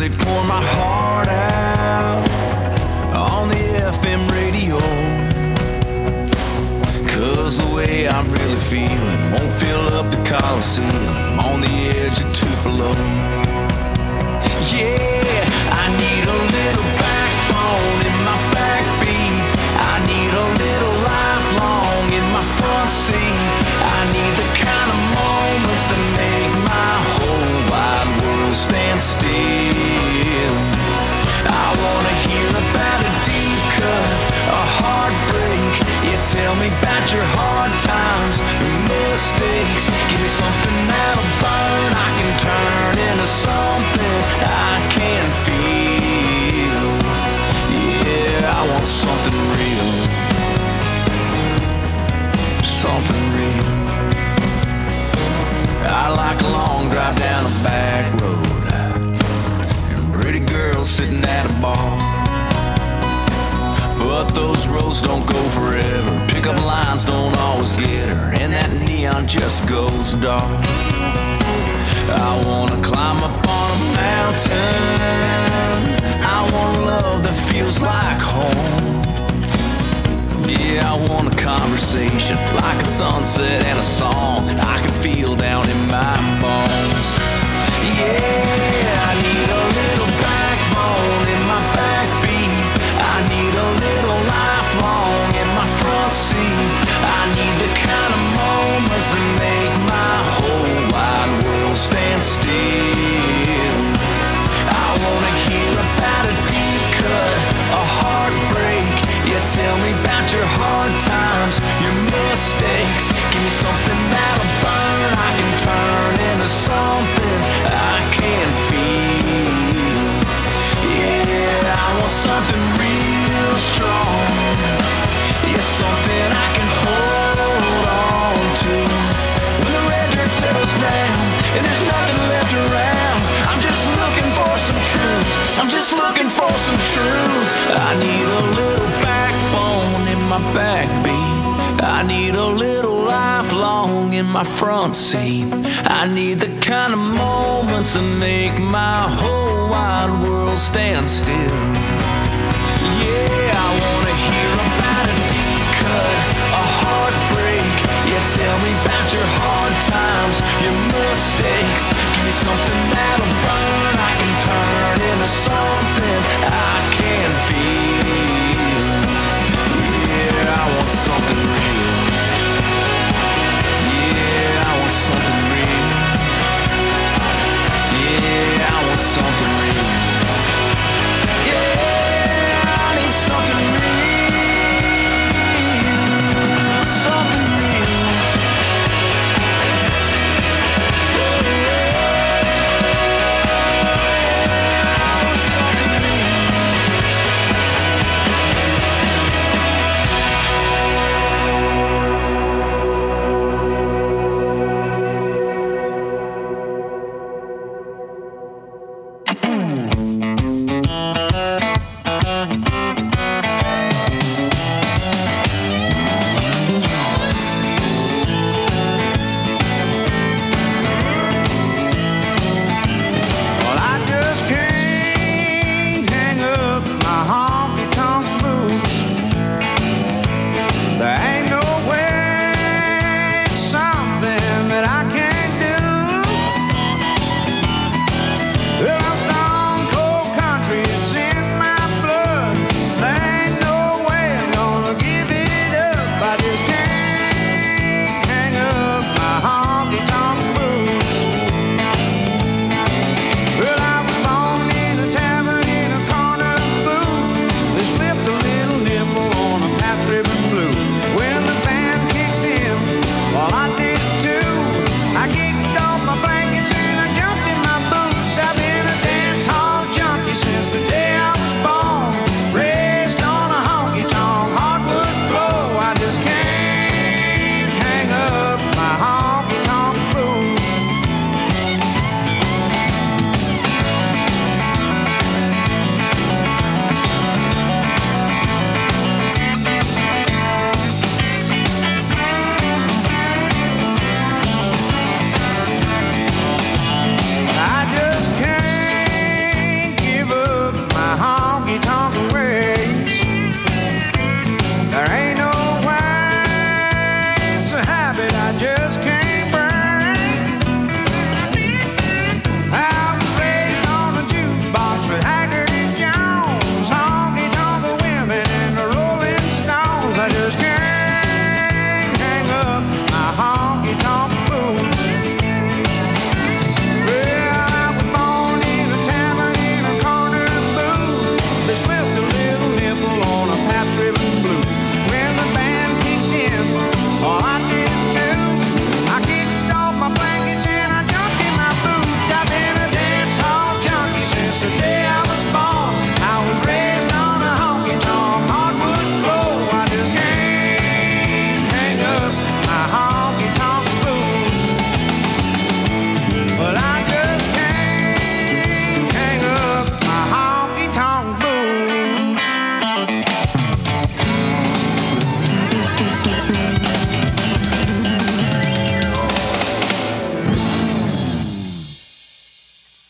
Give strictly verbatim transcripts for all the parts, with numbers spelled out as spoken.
really pour my heart out on the F M radio. Cause the way I'm really feeling won't fill up the Coliseum. I'm on the edge of Tupelo. Yeah, I need a little backbone in my backbeat. I need a little lifelong in my front seat. I need the kind of moments that make my whole wide world stand still. I wanna hear about a deep cut, a heartbreak. Yeah, tell me about your hard times, your mistakes. Give me something that'll burn, I can turn into something I can feel. Yeah, I want something real, something real. I like a long drive down a back road and pretty girls sitting at a bar. But those roads don't go forever. Pickup lines don't always get her, and that neon just goes dark. I wanna climb up on a mountain. I want love that feels like home. Yeah, I want a conversation like a sunset and a song I can feel down in my bones. Yeah, I need a little backbone in my backbeat. I need a little lifelong in my front seat. I need the kind of moments that make my whole wide world stand still. I wanna hear about a deep cut, a heartbreak. Yeah, tell me about your hard times, your mistakes. Give me something that'll burn, I can turn into something I can feel. Yeah, I want something real strong. Yeah, something I can hold on to. When the red dirt settles down and there's nothing left around, I'm just looking for some truth. I'm just looking for some truth. I need a little backbone in my backbeat. I need a little lifelong in my front seat. I need the kind of moments that make my whole wide world stand still. Yeah, I wanna hear about a deep cut, a heartbreak. Yeah, tell me about your hard times, your mistakes. Give me something that'll burn, I can turn into something I can feel. Yeah, I want something real. Yeah, I want something real. Yeah, I want something real. Yeah, I need something real. Something real. Yeah.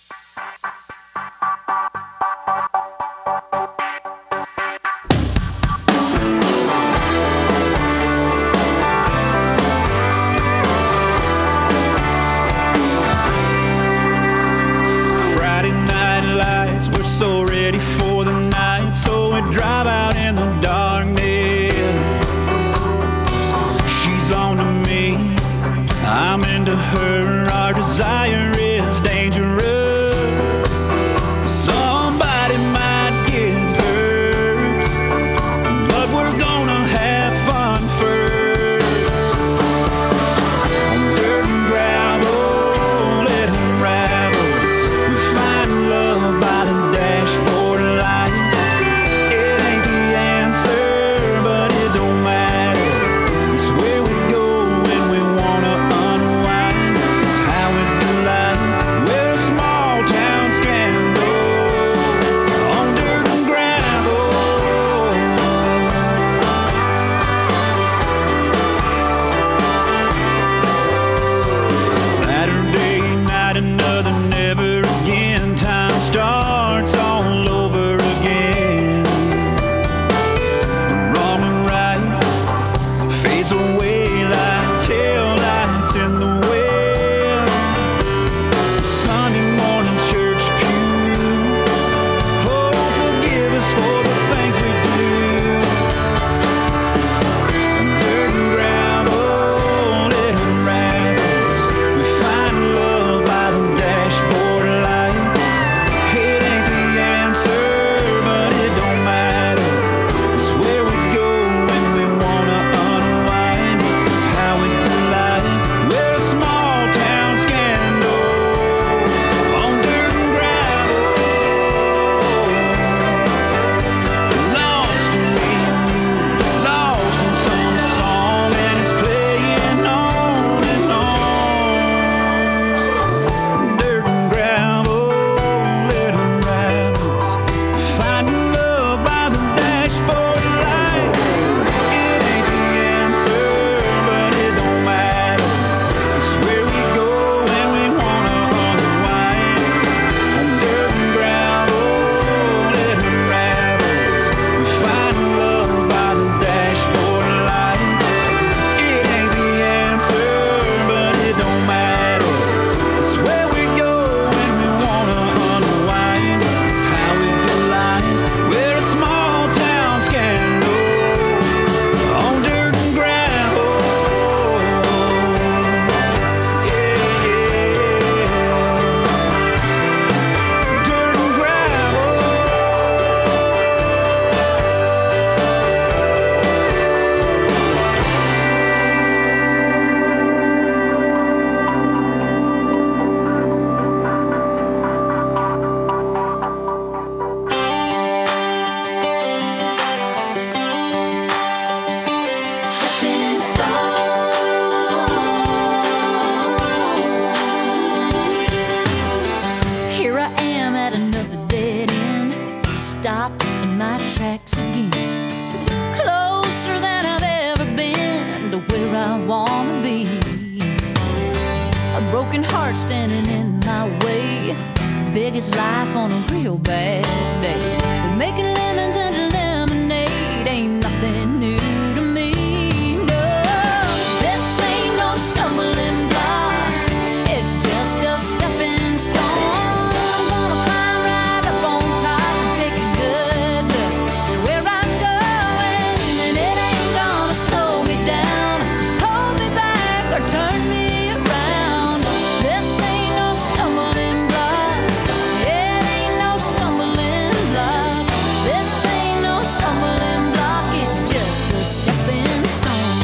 Friday night lights, we're so ready for the night, so we drive out in the darkness. She's on to me, I'm into her, our desire is dangerous. Somebody might get hurt, but we're gonna have fun first. On dirt and gravel, let 'em ravel. We find love by the dashboard light. It ain't the answer, but it don't matter. It's where we go when we wanna unwind. It's how we do life. We're a small town scandal on dirt and gravel. Saturday night, another never again. Time starts all over again. Wrong and right fades away like tail lights in the wind. Sunday morning church pew. Oh, forgive us for the things we do. And dirt and gravel, let 'em rattles. We find love by the dashboard light. It ain't the answer, but it don't matter. It's where we go when we wanna unwind. It's how we do life. We're a small town scandal on dirt and gravel. Lost in me and you, lost in some song, and it's playing on and on. Dirt and gravel, let 'em rattles. Finding love by the dashboard light. It ain't the answer, but it don't matter. It's where we go when we wanna unwind. On dirt and gravel, let 'em rattles. We find love by the dashboard light. It ain't the answer, but it don't matter. It's where we go when we wanna unwind. It's how we do life. We're a small town scandal on dirt and gravel. Yeah, dirt and gravel. Stepping stone. Here I am at another dead end, stopped in my tracks again. Closer than I've ever been to where I wanna be. A broken heart standing in my way, big as life on a real bad day. But making lemons into lemonade ain't nothing new to me. No, this ain't no stumbling block, it's just a stepping stone. I'm gonna climb right up on top and take a good look at where I'm going, and it ain't gonna slow me down, hold me back, or turn me around. This ain't no stumbling block, it ain't no stumbling block. This ain't no stumbling block, it's just a stepping stone.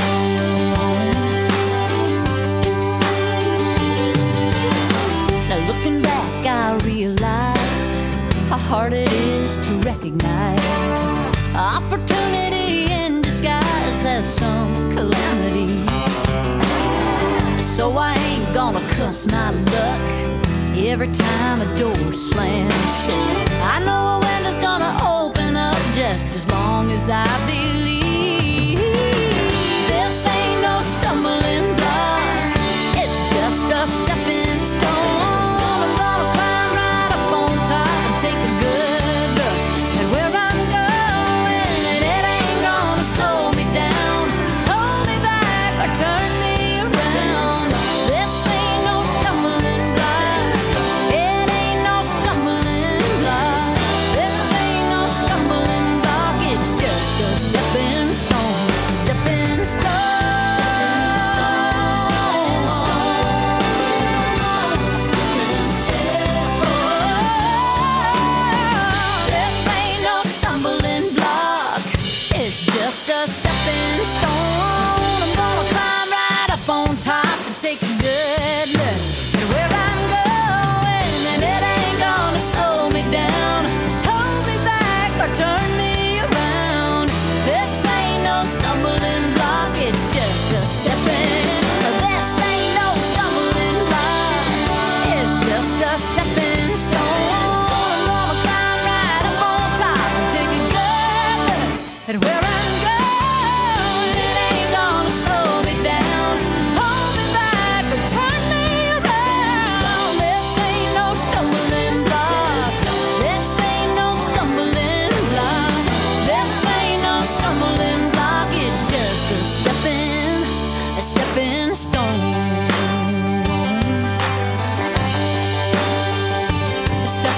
Now looking back, I realize how hard it is to recognize opportunity in disguise as some calamity. So I ain't gonna cuss my luck every time a door slams shut. I know a window's gonna open up just as long as I believe. This ain't no stumbling block, it's just a stepping stone. I'm gonna climb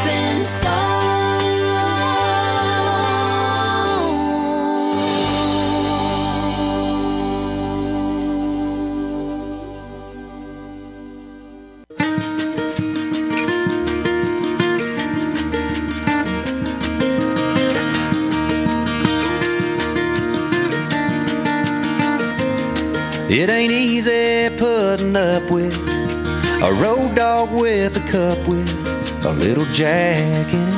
stepping stone. It ain't easy putting up with a road dog with a cup with a little Jack in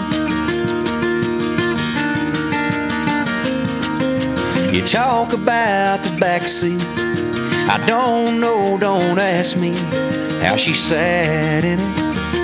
it. You talk about the backseat. I don't know, don't ask me how she sat in it.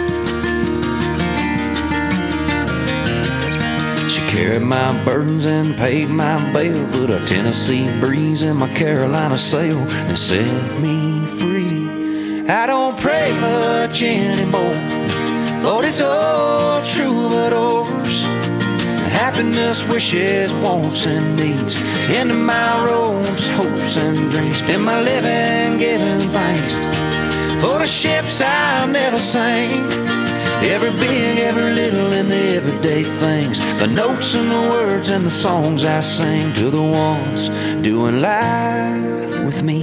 She carried my burdens and paid my bail, put a Tennessee breeze in my Carolina sail and set me free. I don't pray much anymore, oh, it's all troubadours. Happiness, wishes, wants, and needs into my robes, hopes, and dreams. Spend my living giving thanks for the ships I never sank. Every big, every little, and the everyday things, the notes and the words and the songs I sing to the ones doing life with me.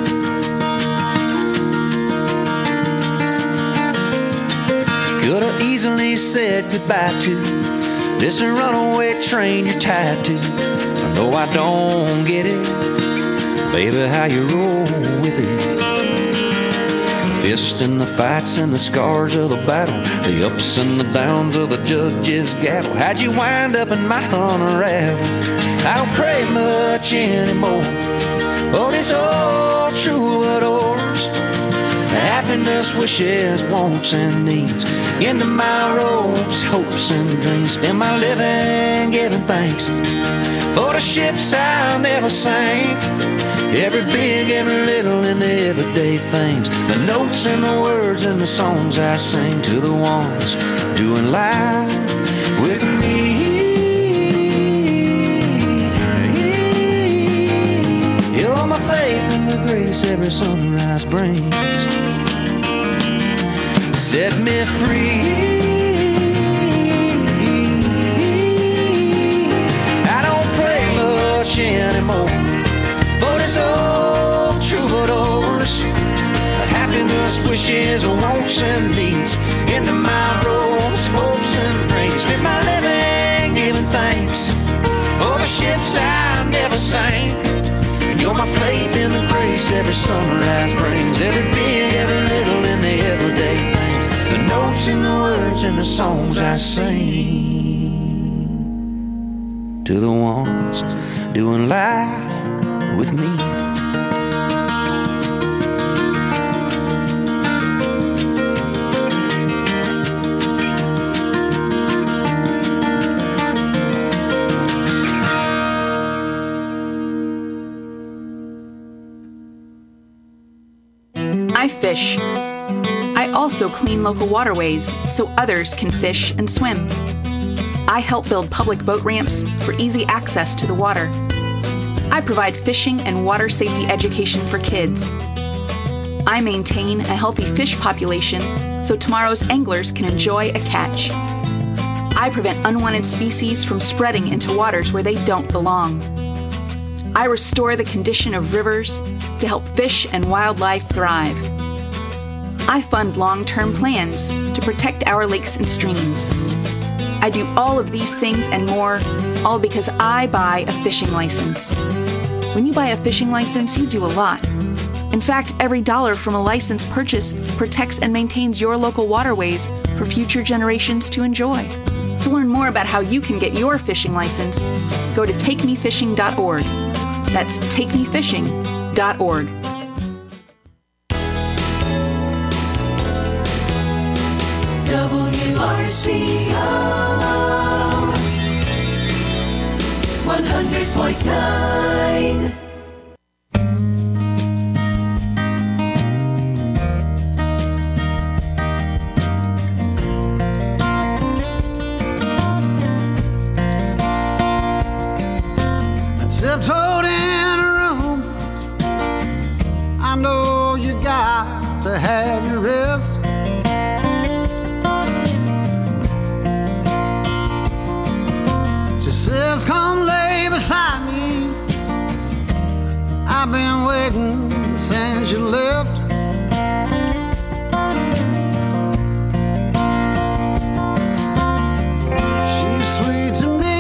Could have easily said goodbye to this runaway train you're tied to. I know I don't get it, baby, how you roll with it. Fist in the fights and the scars of the battle, the ups and the downs of the judge's gavel. How'd you wind up in my unravel? I don't pray much anymore, oh, this old troubadours. Happiness, wishes, wants, and needs into my robes, hopes, and dreams. Spend my living giving thanks for the ships I never sank. Every big, every little, and the everyday things, the notes and the words and the songs I sing to the ones doing life with me. You're my faith and the grace every sunrise brings. Set me free. I don't pray much anymore for this old troubadours. Happiness, wishes, wants, and needs into my robes, hopes, and dreams. Spend my living giving thanks for the ships I never sank. And you're my faith in the grace every sunrise brings. Every big, every little, and the everyday things, the notes and the words and the songs I sing to the ones doing life with me. I fish. I also clean local waterways so others can fish and swim. I help build public boat ramps for easy access to the water. I provide fishing and water safety education for kids. I maintain a healthy fish population so tomorrow's anglers can enjoy a catch. I prevent unwanted species from spreading into waters where they don't belong. I restore the condition of rivers to help fish and wildlife thrive. I fund long-term plans to protect our lakes and streams. I do all of these things and more, all because I buy a fishing license. When you buy a fishing license, you do a lot. In fact, every dollar from a license purchase protects and maintains your local waterways for future generations to enjoy. To learn more about how you can get your fishing license, go to take me fishing dot org. That's take me fishing dot org. W R C O one hundred point nine. Tiptoed in a room, I know you got to have your rest. just come lay beside me. I've been waiting since you left. She's sweet to me,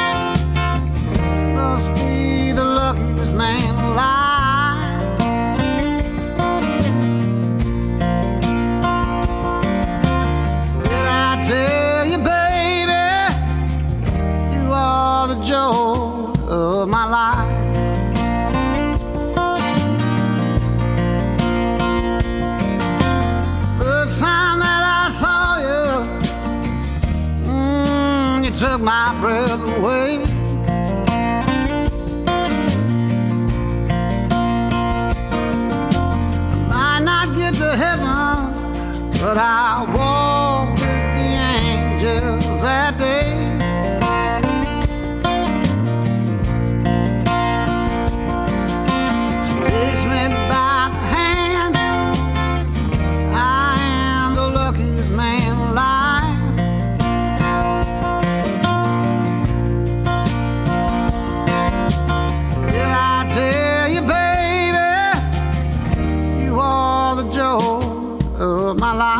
must be the luckiest man alive. Did I tell you, baby, you are the joy of my life? Took my breath away. I might not get to heaven, but I'll walk with the angels that day. She takes me by the hand. I am the luckiest man alive. Tell you, baby, you are the joy of my life.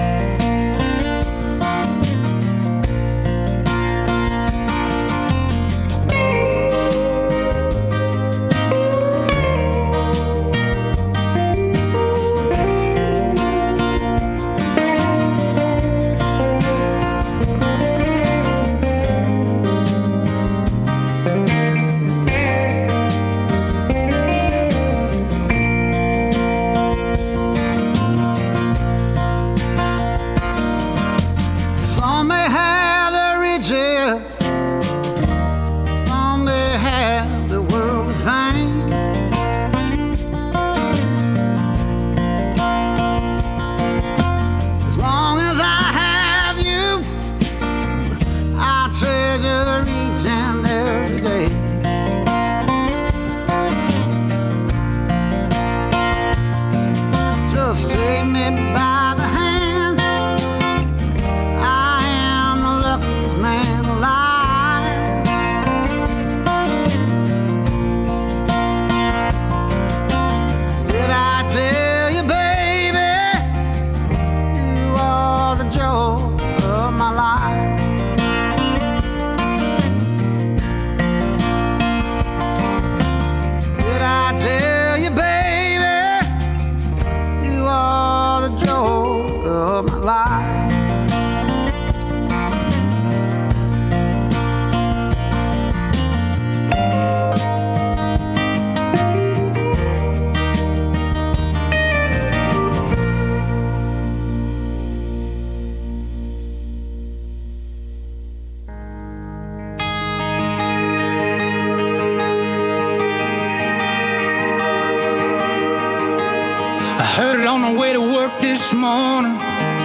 This morning,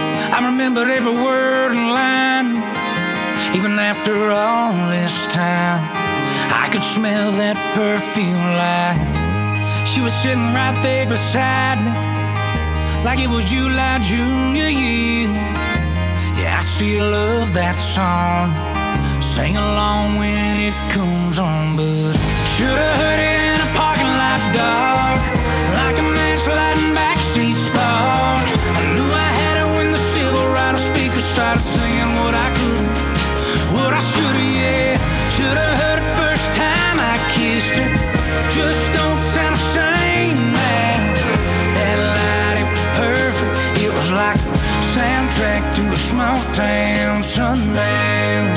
I remembered every word and line. Even after all this time, I could smell that perfume like she was sitting right there beside me, like it was July junior year. Yeah, I still love that song. Sing along when it comes on, but should've heard it in a parking lot dark, like a match lighting backseat sparks. I knew I had it when the Silverado speaker started singing what I couldn't, what I should've, yeah. Should've heard it first time I kissed her. Just don't sound the same now. That light, it was perfect. It was like a soundtrack to a small town sundown.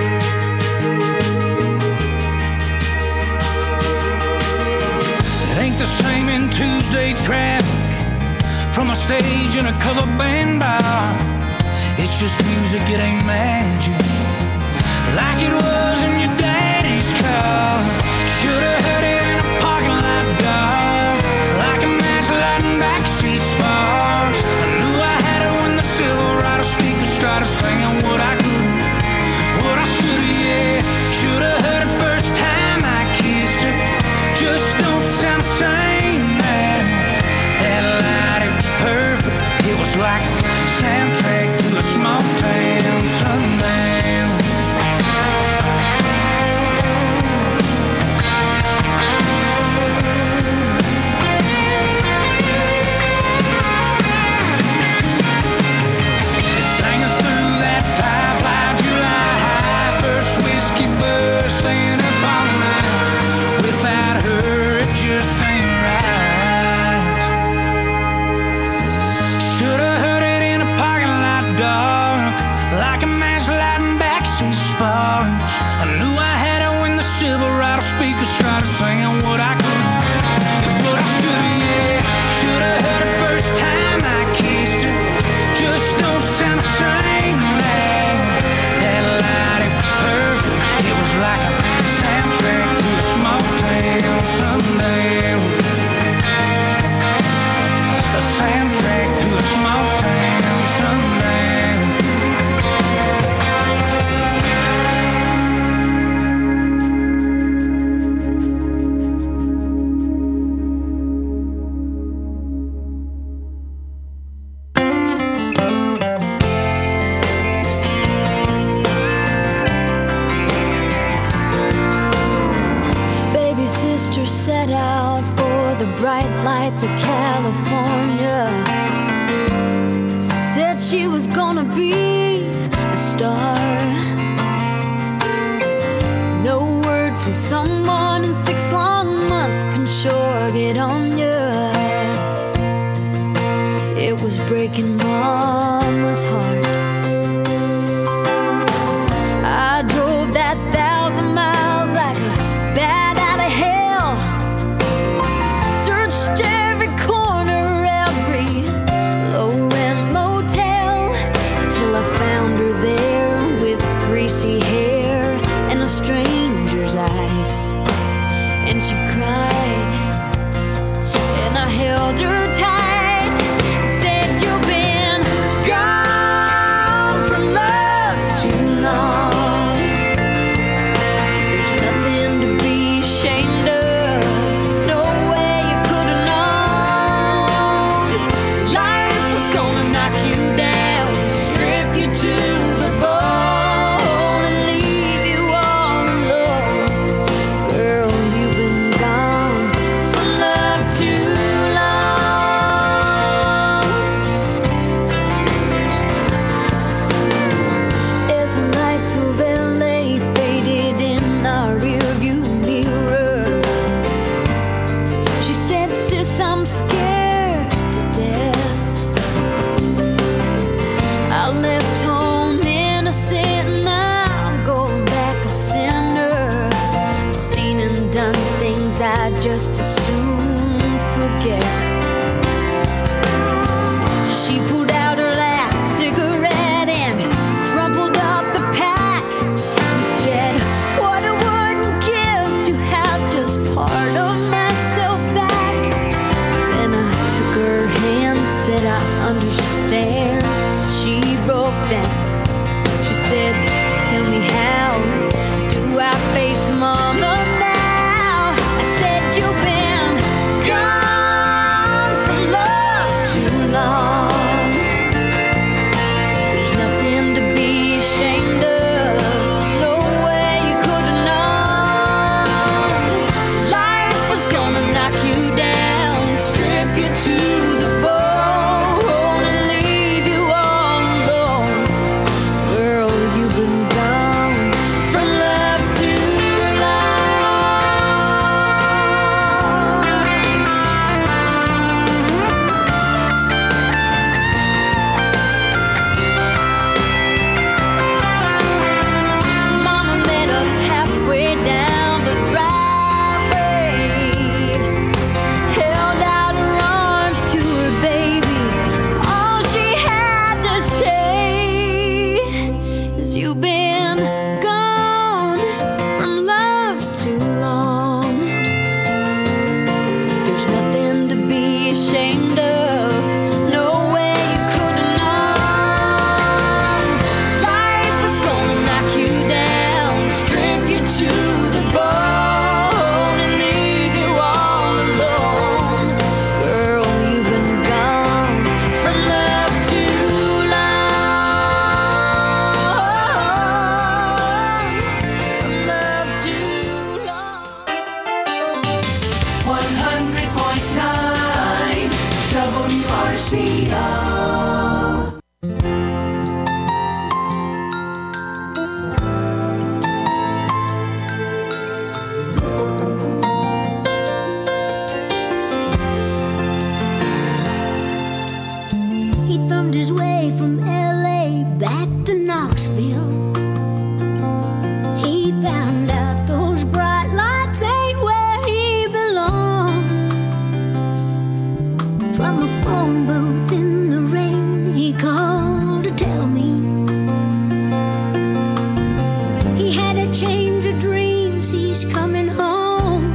It ain't the same in Tuesday traffic, from a stage in a cover band bar. It's just music, it ain't magic, like it was in your daddy's car. Should've heard it in a parking lot dark, like a match lighting backseat sparks. I knew I had it when the Silverado speaker started singing what I couldn't, what I should've, yeah. Should've heard it first time I kissed her. Just don't sound the same now. That light, it was perfect. It was like a soundtrack to a small town sundown. bright lights of California. Said she was gonna be a star. No word from someone in six long months can sure get on ya. It was breaking Mama's heart. I drove that thousand miles like a bat out of hell. Searched every corner, every low-rent motel, till I found her there with greasy hair and a stranger's eyes. And she cried, and I held her tight. Said, you've been gone from love too long. There's nothing to be ashamed of. No way you could have known. Life was gonna knock you down, strip you to the bone, and leave you all alone. Girl, you've been gone from love too long. As the lights of L A faded in our rearview mirror, she said, sis, I'm scared to death. I left home innocent, now I'm going back a sinner. I've seen and done things I just as soon forget. She pulled out her last cigarette and crumpled up the pack and said, what I wouldn't give to have just part of myself back. Then I took her hand, said, I understand. She broke down. She said, tell me how do I face Mama now? I said, you've been gone from love too long. There's nothing to be ashamed of. No way you could have known. Life was gonna knock you down, strip you to the bone, and leave you all alone. Girl, you've been gone from love too long. Mama met us halfway down the driveway, held out her arms to her baby. All she had to say is, you've been gone from love too long. There's nothing to be ashamed of. No way you could have known. Life was gonna knock you down, strip you to the bone, and leave you all alone. Girl, you've been gone from love too long. From love too long. one hundred point nine W R C O. He thumbed his way from L A back to Knoxville. He found out those bright lights ain't where he belongs. From a phone booth in the rain, he called to tell me he had a change of dreams, he's coming home.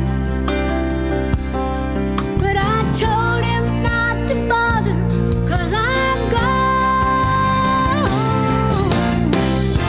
But I told him not to bother, 'cause I'm gone.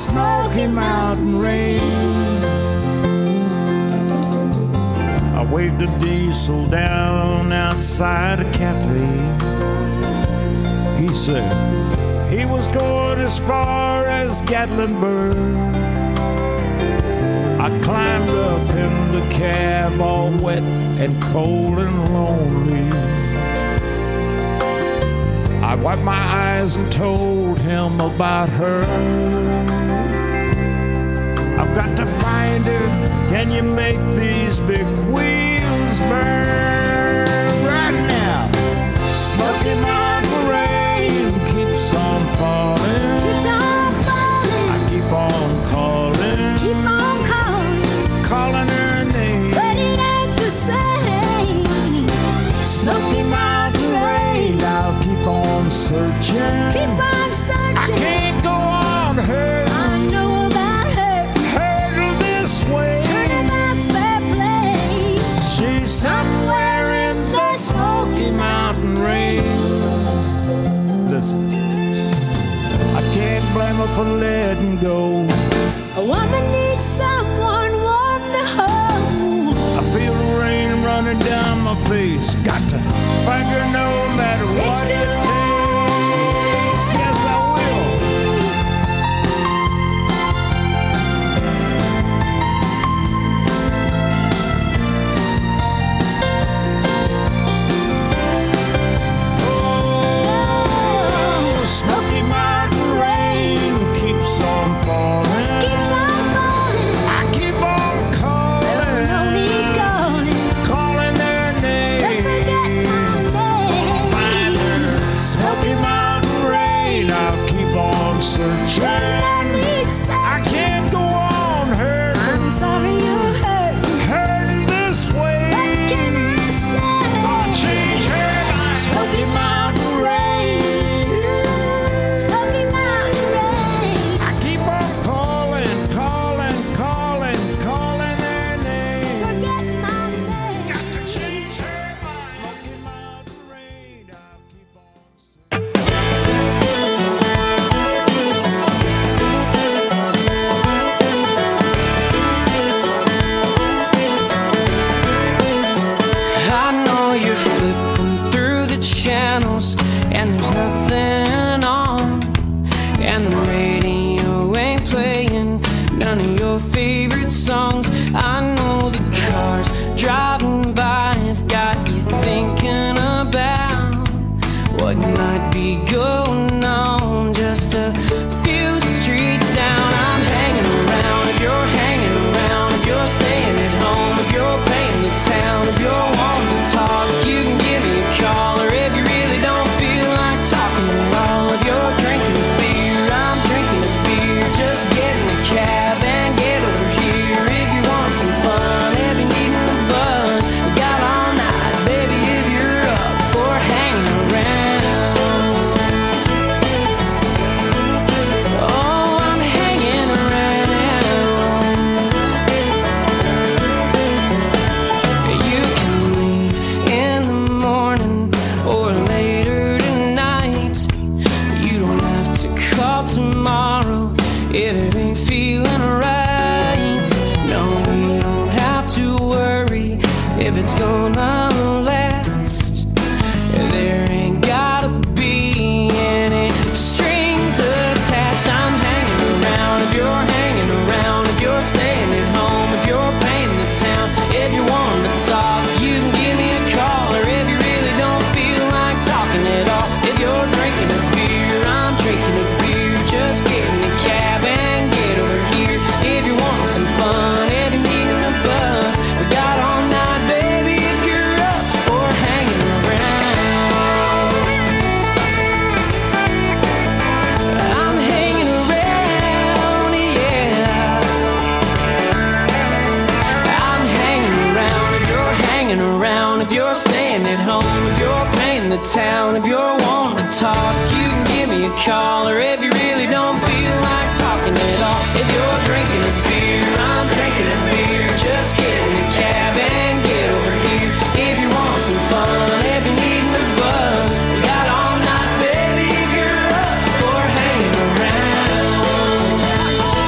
Smoky Mountain rain. I waved a diesel down outside a cafe. He said he was going as far as Gatlinburg. I climbed up in the cab all wet and cold and lonely. I wiped my eyes and told him about her. I've got to find her. Can you make these big wheels burn? Right now, Smoky Mountain rain keeps on falling. Keeps on falling. I keep on calling. Keep on calling. Calling her name. But it ain't the same. Smoky Mountain rain, I'll keep on searching. Keep on searching. I can't go on her. I know about her. Her this way. Turnabout's fair play. She's somewhere in the Smoky Mountain rain. Listen, I can't blame her for letting go. A woman needs someone warm to hold. I feel the rain running down my face. Got to find her no matter It's what it too takes. Yes, I will. Oh, Smoky Mountain rain keeps on falling. Keeps on falling. I keep on calling. No need calling. Calling their name. Just forget my name. Find her. Smoky Mountain rain. I'll keep on searching. No need I search. can't go on hurting, I'm sorry you're hurt. hurting this way. What can I say? Gonna change her mind. Smoky Mountain rain. Smoky Mountain rain. I keep on calling, calling, calling, calling their name. Forget my name. Got to change her mind. Smoky Mountain rain. I'll keep on searching. I know you're flipping through the channels and there's nothing on, and the radio ain't playing none of your favorite songs. I know the cars driving by have got you thinking about what might be going on just a few streets down. I'm hanging around if you're hanging around, if you're staying at home, if you're paying the town, if you're wanting to talk, you can give me a call. Or if you really don't feel like talking at all, if you're drinking a beer, I'm drinking a beer. Just get in a cab and get over here. If you want some fun, if you need a buzz, we got all night, baby, if you're up for hanging around. Oh, I'm hanging around. You can leave in the morning or later tonight. You don't have to call tomorrow if it ain't feeling right. No, we don't have to worry if it's gonna last. There ain't gotta be any strings attached. I'm hanging around if you're hanging around, if you're staying at home, if you're paying the town, if you want to talk, you can give me a call. Or if you really don't feel like talking at all, if you're drinking a beer, I'm drinking a beer. Just get in the cab and get over here. If you want some fun, if you need a buzz, we got all night, baby, if you're up for hanging around. I'm hanging around, yeah. I'm hanging around if you're hanging around, if you're staying at home, if you're paying the town, if you're wanting to talk, you can give me a call. Or if you really don't feel like talking at all, if you're drinking a beer, I'm drinking a beer. Just get in the cab and get over here. If you want some fun, if you need a buzz, we got all night, baby, if you're up for hanging around.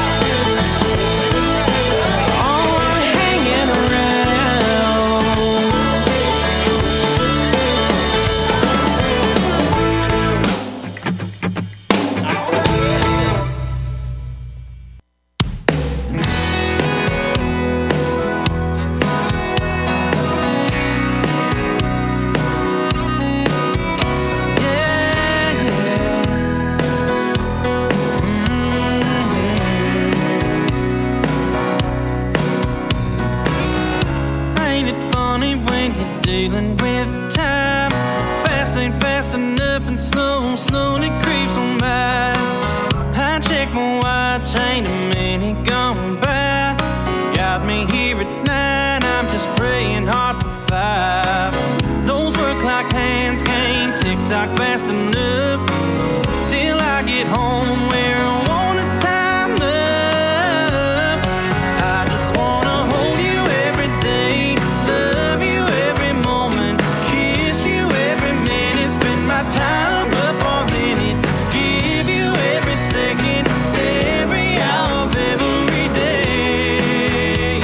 sailing with time. Fast ain't fast enough and slow slowly creeps on by. I check my watch, ain't a minute gone by. Got me here at nine, I'm just praying hard for five. Those work like hands can't tick-tock fast enough till I get home where I wanna time up. I just wanna hold you every day, love you every moment, kiss you every minute, spend my time up all minute, give you every second, every hour of every day.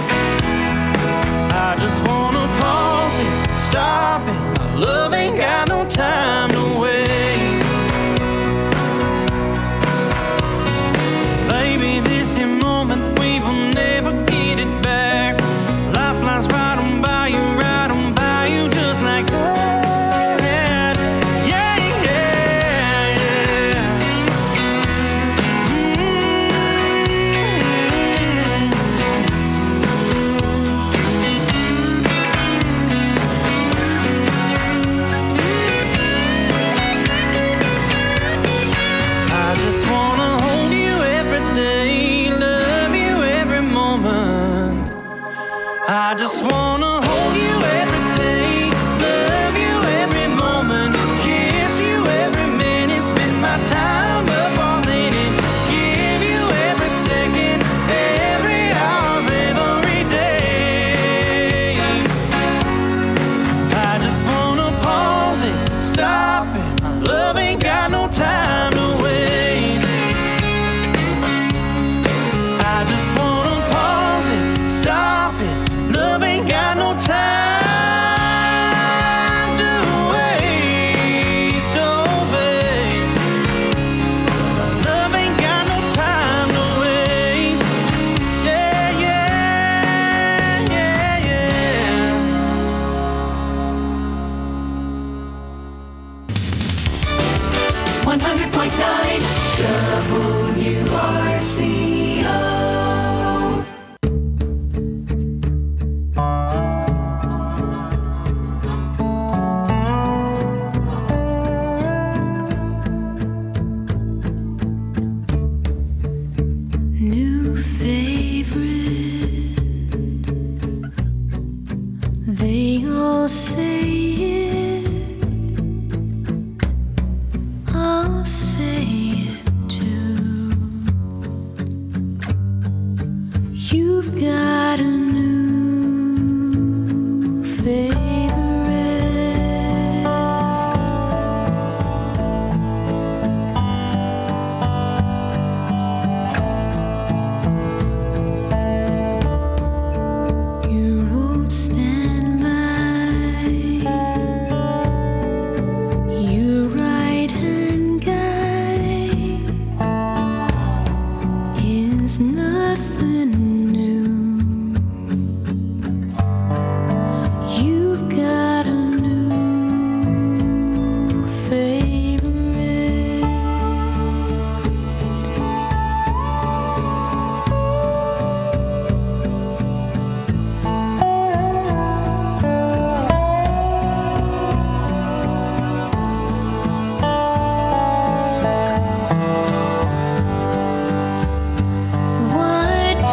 I just wanna pause it, stop it, my love ain't got no time to waste. Baby, this here moment, we will never get it back. Life flies right on by you, right on by you, just like that. Yeah, yeah, yeah. I just wanna hold you every day, love you every moment. I just wanna hold you every day, love you every moment, kiss you every minute, spend my time up all minute, give you every second, every hour of every day. I just wanna pause it, stop it, my love ain't got no time to waste. I just wanna pause it, stop it, love ain't got no time to waste, oh babe. Love ain't got no time to waste. Yeah, yeah, yeah, yeah. one hundred point nine W R C O. New favorite, they all say it, I'll say it too. You've got a new favorite. Your old standby, your right-hand guy is nothing new. You've got a new favorite. What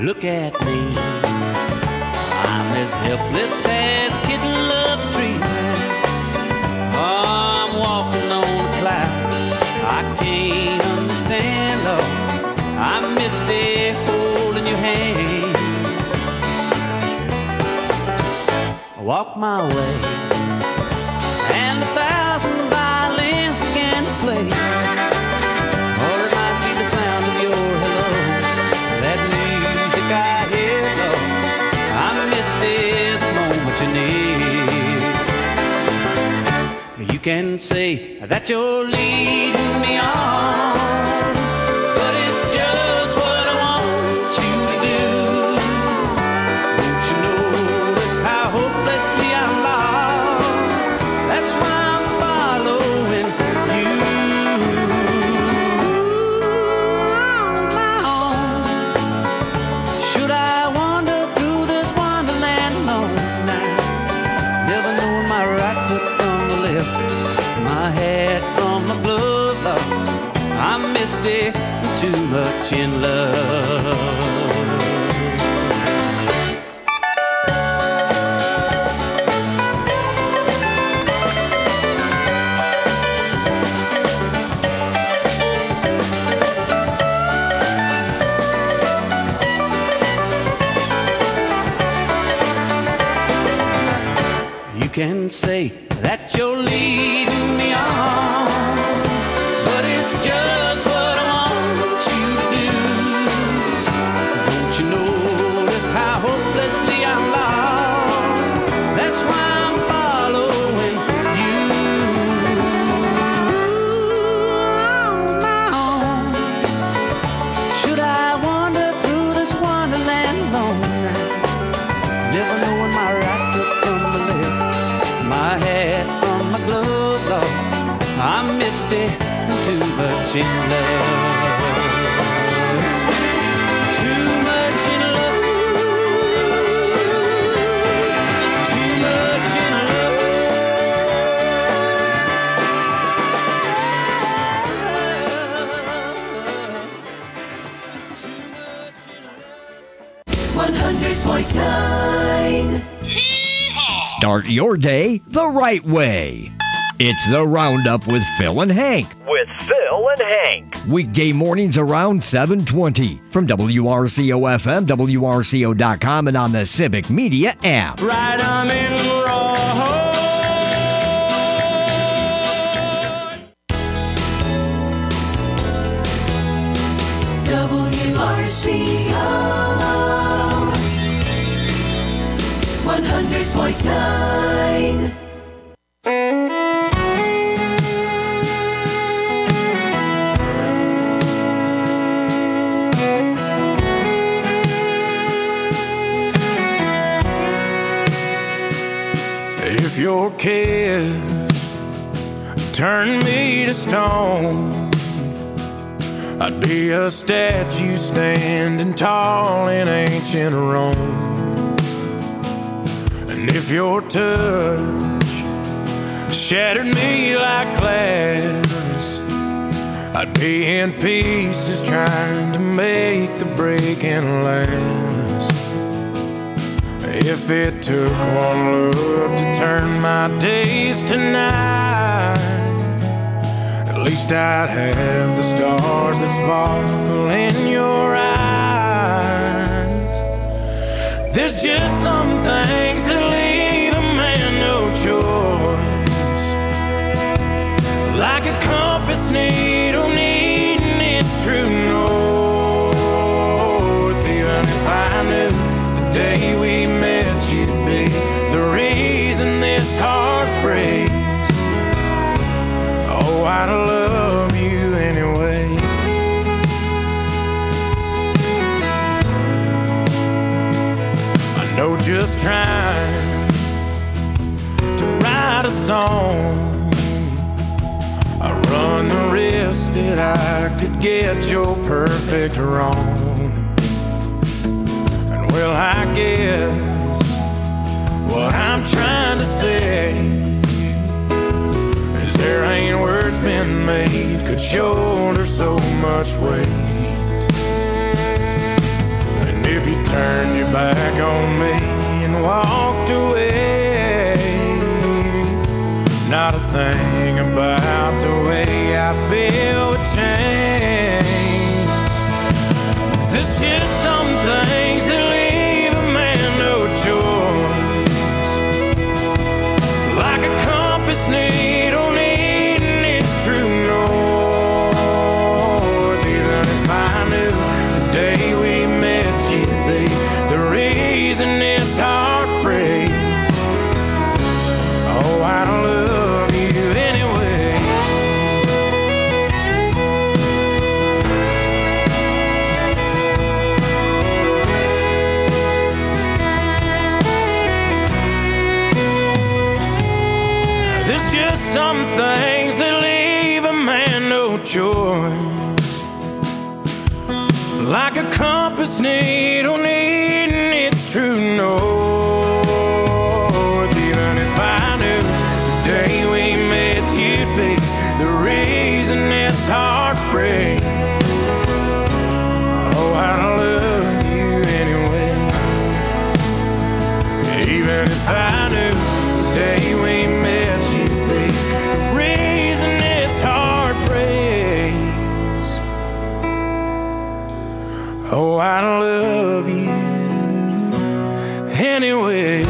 look at me. I'm as helpless as a kitten love treatment. I'm walking on a cloud. I can't understand, Lord. I missed it holding your hand. I walked my way, and a thousand violins began to play. Or it might be the sound of your hello, that music I hear, Lord. I missed it the moment you near. You can say that you're leading me on, but it's just what I want you to do. Don't you notice how hopelessly I'm lost? That's why I'm following you. My own. Should I wander through this wonderland alone now? Never knowing my right foot from the left, my hat from my glove, Lord. I missed it, too much in love. You can say that you're leading me on, but it's just what I want you to do. Don't you notice how hopelessly I'm lost? That's why I'm following you. My own. Should I wander through this wonderland alone now? Never knowing my right foot from the left, my hat from my glove, Lord. I missed it, too much in love. Too much in love. Too much in love. Too much in love. one hundred point nine. Start your day the right way. It's the Roundup with Phil and Hank. With Phil and Hank. Weekday mornings around seven twenty from W R C O F M, W R C O dot com, and on the Civic Media app. Right, I'm in raw. W R C O one hundred point nine. If your kiss turned me to stone, I'd be a statue standing tall in ancient Rome. And if your touch shattered me like glass, I'd be in pieces trying to make the breaking last. If it took one look to turn my days to night, at least I'd have the stars that sparkle in your eyes. There's just some things that leave a man no choice, like a compass needle needing its true north. Even if I knew the day we met you'd be the reason this heart breaks, oh, I'd love you anyway. I know just trying to write a song, I run the risk that I could get your perfect wrong. And well, I guess what I'm trying to say is there ain't words been made could shoulder so much weight. And if you turned your back on me and walked away. Not a thing about the way I feel would change. There's just some things that leave a man no choice, like a compass needle needing its true north. Even if I knew the day we met you'd be the reason this heart breaks, oh, I love you anyway. There's just some things that leave a man no choice, like a compass needle needing its true north. Even if I knew the day we met you'd be the reason this heart breaks, oh, I love you anyway. Even if I knew the day we met you'd be the reason this heart breaks, oh, I love you anyway.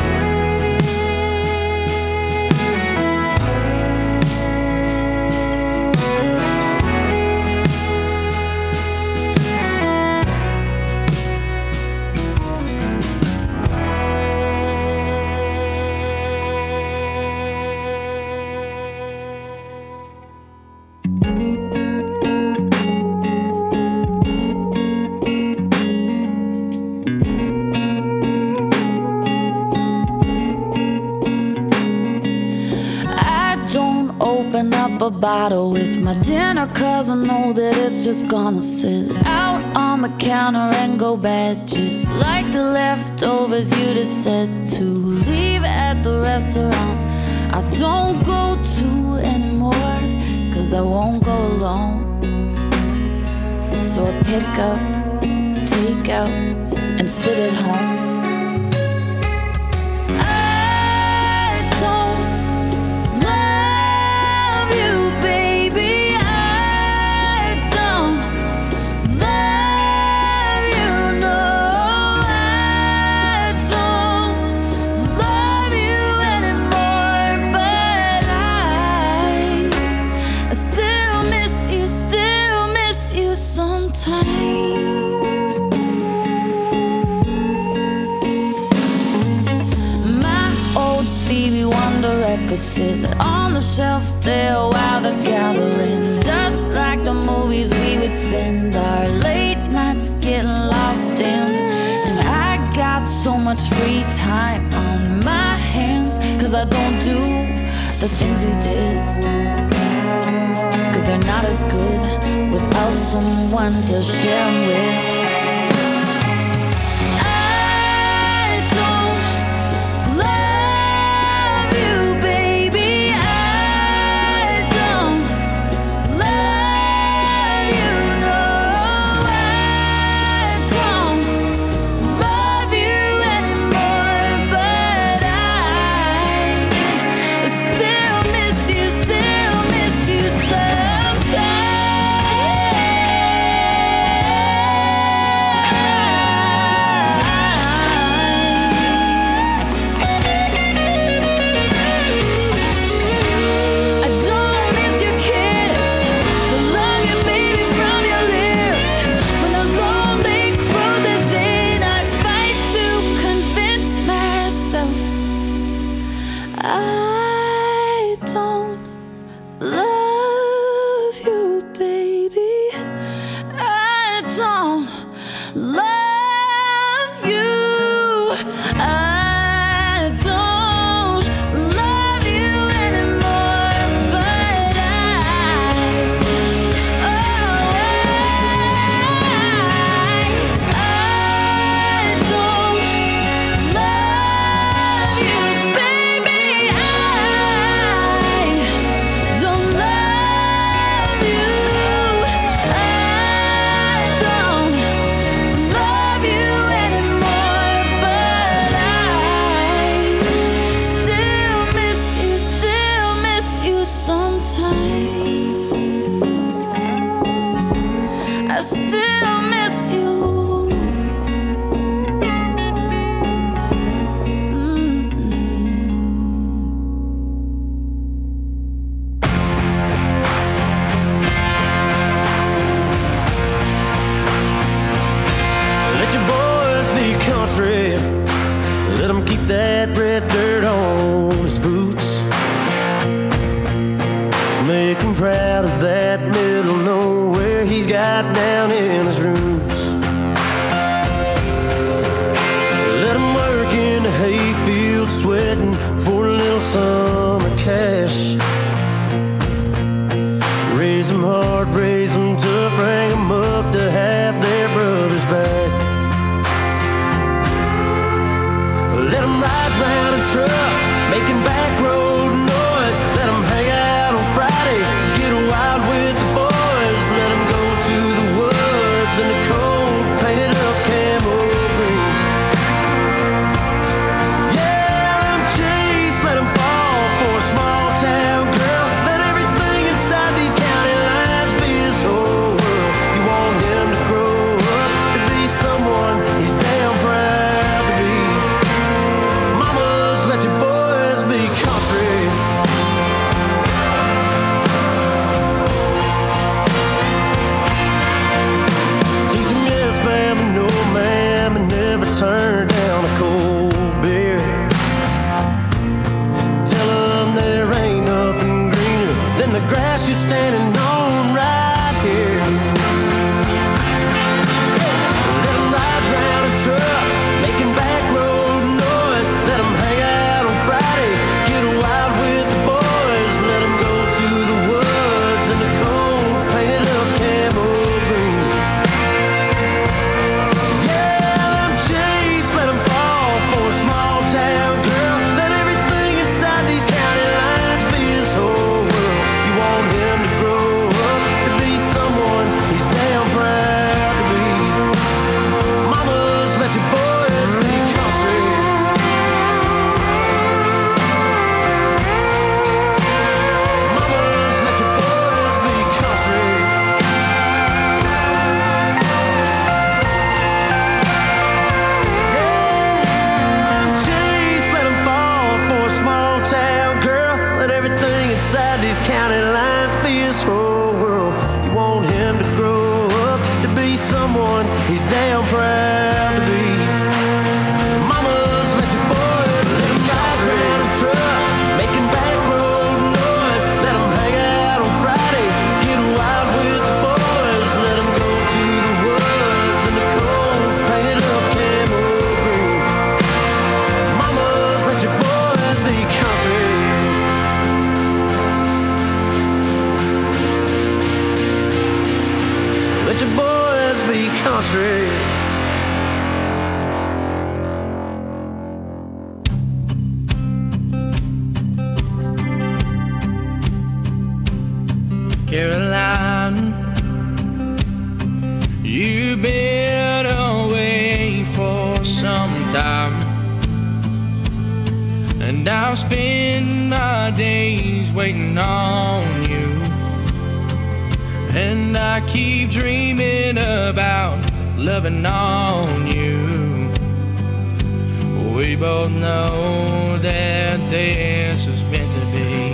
A bottle with my dinner, cause I know that it's just gonna sit out on the counter and go bad, just like the leftovers you just said to leave at the restaurant I don't go to anymore, cause I won't go alone. So I pick up, take out, and sit at home. Sit on the shelf there while the gathering, just like the movies we would spend our late nights getting lost in. And I got so much free time on my hands, cause I don't do the things we did, cause they're not as good without someone to share them with. Sometimes know where he's got down in his roots. Let him work in the hayfield, sweating for a little summer cash. Raise them hard, raise them tough, bring them up to have their brothers back. Let them ride round in trucks, making back road noise. Let them hang out on Friday, get wild with the boys. Let them go to the woods in the cold, painted up camo green. Yeah, let them chase, let them fall for a small town girl. Let everything inside these county lines be his whole world. You want him to grow up to be someone he's damn proud to be. Mamas, let your boys be country. Teach him yes ma'am and no ma'am, and never turn down a cold beer. Tell them there ain't nothing greener than the grass you're standing on right here. Let them ride round in trucks, making back road noise. Let them hang out on Friday, get wild with the boys. Let them go to the woods in the cold, painted up camo green. Yeah, let them chase, let them fall for a small town girl. Let everything inside these county lines be his whole world. You want him to grow up to be someone he's damn proud to be. Mamas, let your boys be country. Mamas, let your boys be country. Let him chase, let him fall for a small town girl. Let everything inside these county lines be his whole world. You want him to grow up to be someone he's damn proud to be. Mamas, let your boys let him ride round in trucks, making back road noise. Let him hang out on Friday, get wild with the boys. Let him go to the woods in the cold, painted up camo green. Mamas, let your boys be country. Let your boys be country. Caroline, you've been away for some time, and I'll spend my days waiting on you. And I keep dreaming about loving on you. We both know that this is meant to be.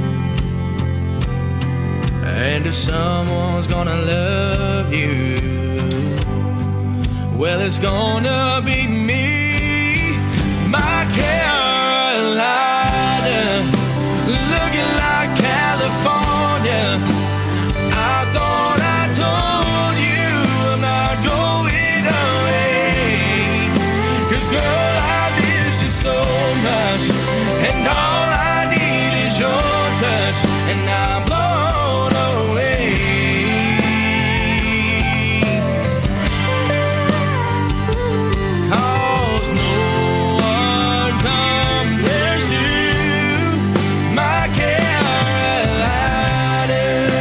And if someone's gonna love you, well, it's gonna be me. My Carolina, looking like California. I thought I told you I'm not going away. 'Cause girl, I miss you so much, and all I need is your touch, and I'm blown away. 'Cause no one compares to my Carolina.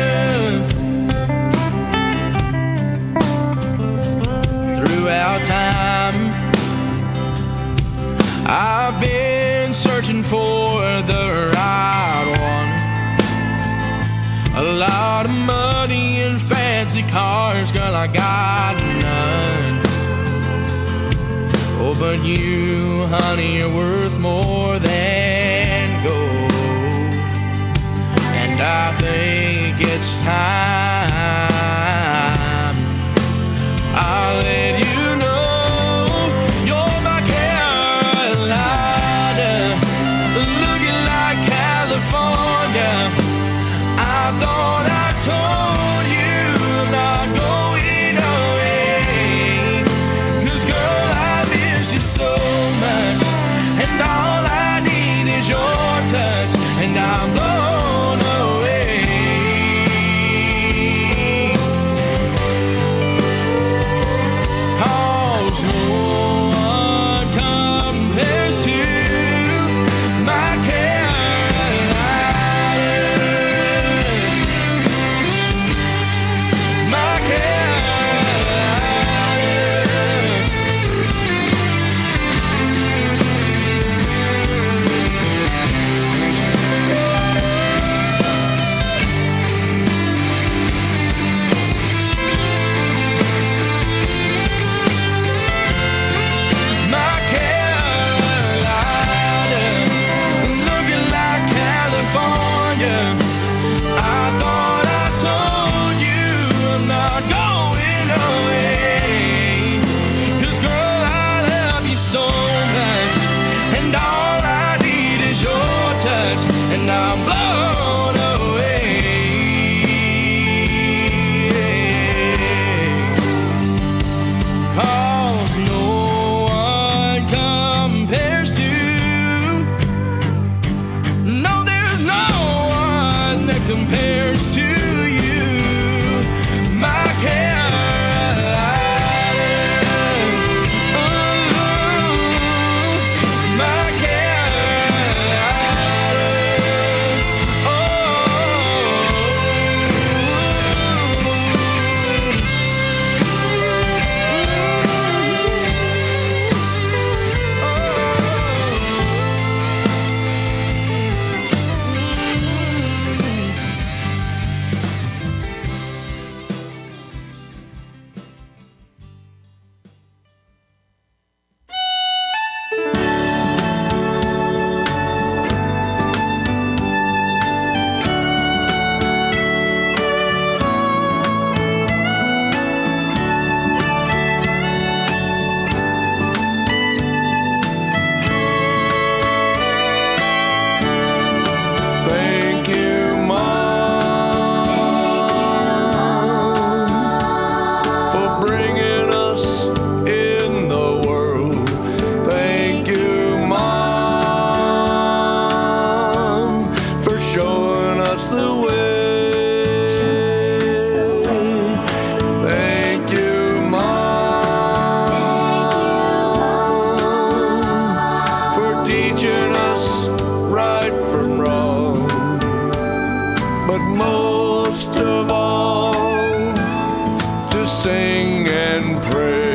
Throughout time, I've been searching for the right one. A lot of money and fancy cars, girl, I got none. Oh, but you, honey, you're worth more than gold. And I think it's time I'll let you know you're my Carolina, looking like California. I thought I told you sing and pray.